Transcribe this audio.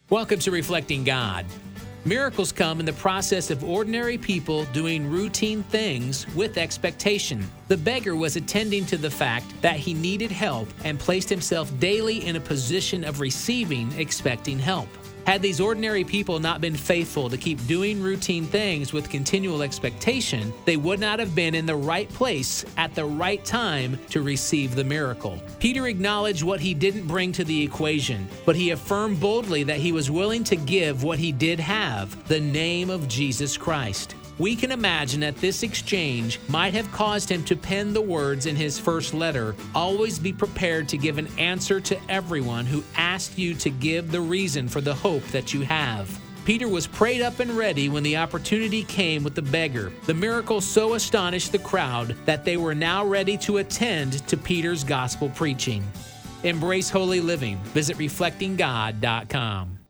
Welcome to Reflecting God. Miracles come in the process of ordinary people doing routine things with expectation. The beggar was attending to the fact that he needed help and placed himself daily in a position of receiving, expecting help. Had these ordinary people not been faithful to keep doing routine things with continual expectation, they would not have been in the right place at the right time to receive the miracle. Peter acknowledged what he didn't bring to the equation, but he affirmed boldly that he was willing to give what he did have, the name of Jesus Christ. We can imagine that this exchange might have caused him to pen the words in his first letter, "Always be prepared to give an answer to everyone who asks you to give the reason for the hope that you have." Peter was prayed up and ready when the opportunity came with the beggar. The miracle so astonished the crowd that they were now ready to attend to Peter's gospel preaching. Embrace holy living. Visit reflectinggod.com.